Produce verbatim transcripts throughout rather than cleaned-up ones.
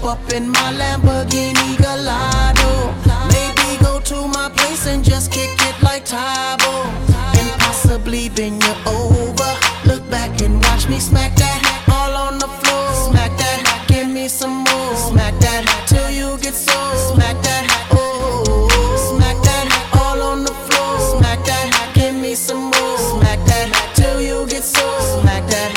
up in my Lamborghini Gallardo. Maybe go to my place and just kick it like Tybo, and possibly bend you over. Look back and watch me smack that all on the floor. Smack that, give me some more. Smack that till you get sore. Smack that, oh, smack that all on the floor. Smack that, give me some more. Smack that till you get sore. Smack that,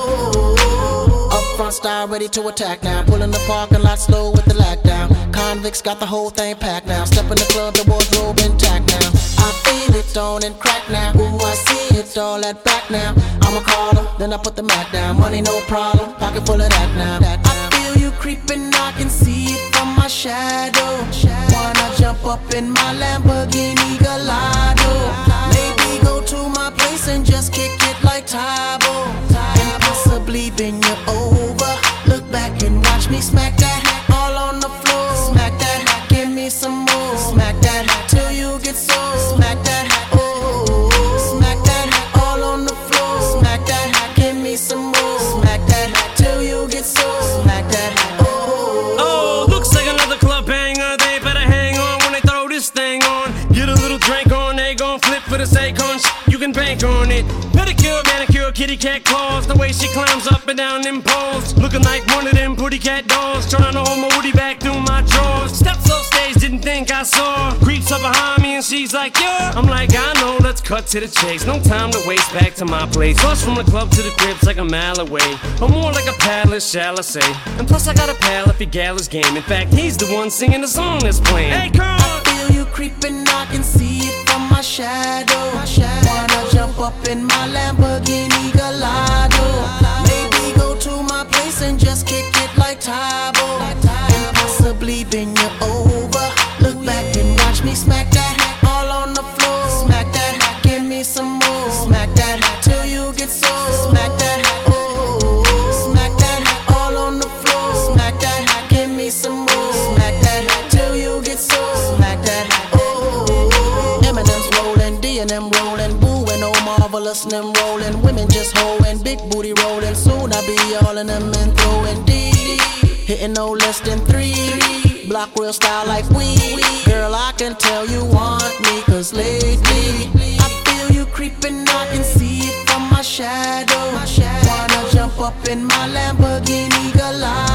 oh. Up front style ready to attack now. Pull in the parking lot slow with the lack down. Convicts got the whole thing packed now. Step in the club, the wardrobe intact now. I feel it on and crack now. Ooh, I see it all at back now. I'ma call her, then I put the Mac down. Money no problem, pocket full of that now. I feel you creeping, I can see it from my shadow. Wanna jump up in my Lamborghini Gallardo. Maybe go to my place and just kick it like Tybo, and possibly bend you over. Look back and watch me smack that all on the floor. Smack that, give me some more. Smack that till you get sore. Smack that, oh, smack that all on the floor. Smack that, give me some more. Smack that till you get sore. Smack that, oh. Oh, looks like another club banger. They better hang on when they throw this thing on. Get a little drink on, they gon' flip for the Akon. You can bank on it. Pedicure, manicure, kitty cat claws. The way she climbs up and down them poles, looking like one of them pretty cat dolls. Trying to hold my woody back through my drawers. Steps off stage, didn't think I saw. Creeps up behind me and she's like, yeah. I'm like, I know, let's cut to the chase. No time to waste, back to my place. Plus from the club to the crib's like a mile away, or more like a palace, shall I say. And plus I got a pal if he gal his game. In fact, he's the one singing the song that's playing. Hey, girl! I feel you creeping, I can see it from my shadow. Wanna jump up in my Lamborghini Gallardo. Maybe go to my place and just kick it like Tybo, and possibly bend you over. Look back and watch me smack that all on the floor. Smack that, give me some more. Smack that till you get sore. Smack that, oh, smack that all on the floor. Smack that, give me some more. Smack that till you get sore. Smack that, oh. Eminem's rolling, D and M rolling, Boo and Oh Marvelous and them rolling. Women just hoeing, big booty rolling. Soon I be all in them and throwing D, hitting no less than three. Block real style like we. Girl, I can tell you want me, cause lately I feel you creeping, I can see it from my shadow. Wanna jump up in my Lamborghini Gallardo.